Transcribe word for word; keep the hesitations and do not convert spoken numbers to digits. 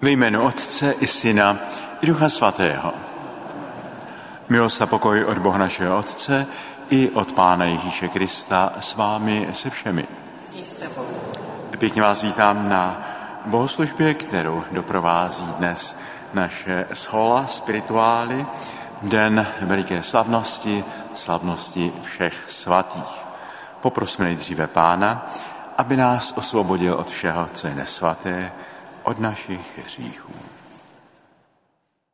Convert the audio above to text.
Ve jménu Otce i Syna i Ducha Svatého. Milost a pokoj od Boha našeho Otce i od Pána Ježíše Krista s vámi se všemi. Pěkně vás vítám na bohoslužbě, kterou doprovází dnes naše schola spirituály, den veliké slavnosti, slavnosti všech svatých. Poprosme nejdříve Pána, aby nás osvobodil od všeho, co je nesvaté, od našich hříchů.